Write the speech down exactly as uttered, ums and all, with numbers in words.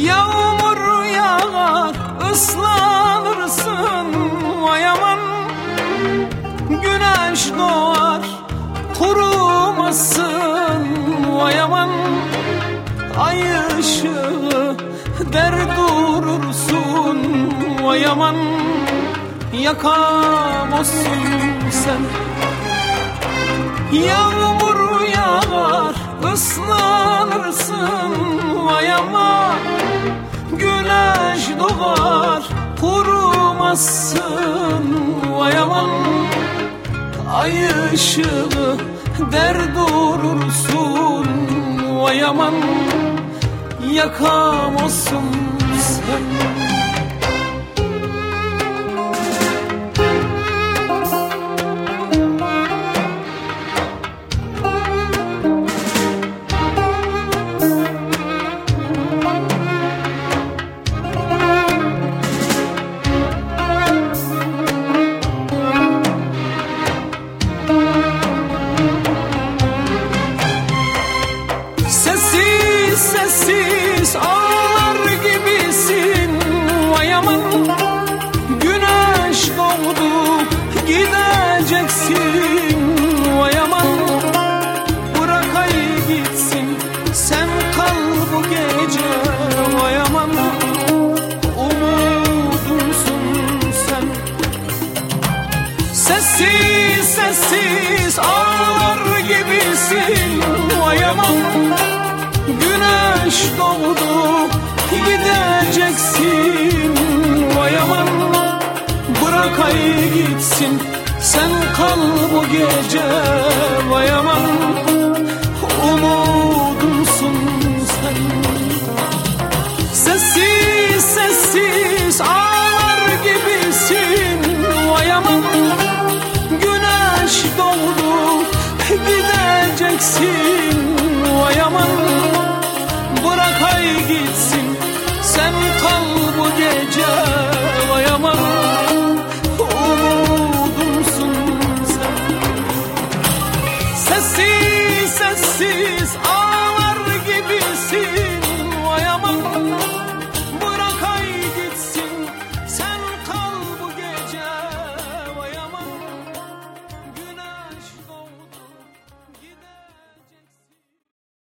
Yağmur yağar ıslanırsın vay aman, güneş doğar kurumazsın vay aman, ay ışığı der durursun vay aman, yakamazsın sen. Yağmur yağar ıslanırsın vay aman, güneş doğar kurumazsın vay aman, ay ışığı der durursun vay aman, yakamazsın sen. Sessiz sessiz ağlar gibisin vay aman, güneş doğdu gideceksin vay aman, bırak ay gitsin sen kal bu gece vay aman, umudumsun sen. Sessiz sessiz ağlar gibisin vay aman, güneş doğdu gideceksin vay aman, bırak ay gitsin sen kal bu gece vay aman, umudumsun sen. Sessiz sessiz ağlar gibisin vay aman, güneş doğdu gideceksin vay aman, bırak ay gitsin sen kal bu gece